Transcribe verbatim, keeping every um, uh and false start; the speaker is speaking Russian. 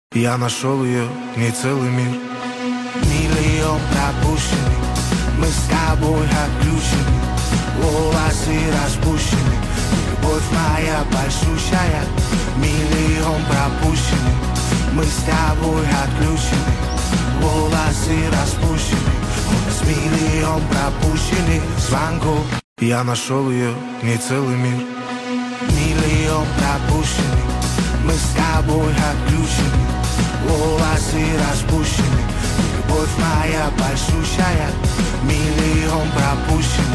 Я нашел ее, не целый мир. Миллион пропущенный. Мы с тобой отключены. Волосы распущены. Любовь моя большущая. Миллион пропущенный. Мы с тобой отключены. Волосы распущены. У нас миллион пропущенных звонков. Я нашел ее, не целый мир. Миллион пропущенный. Мы с тобой отключены. Волосы распущены. Любовь моя большущая. Миллион пропущенных.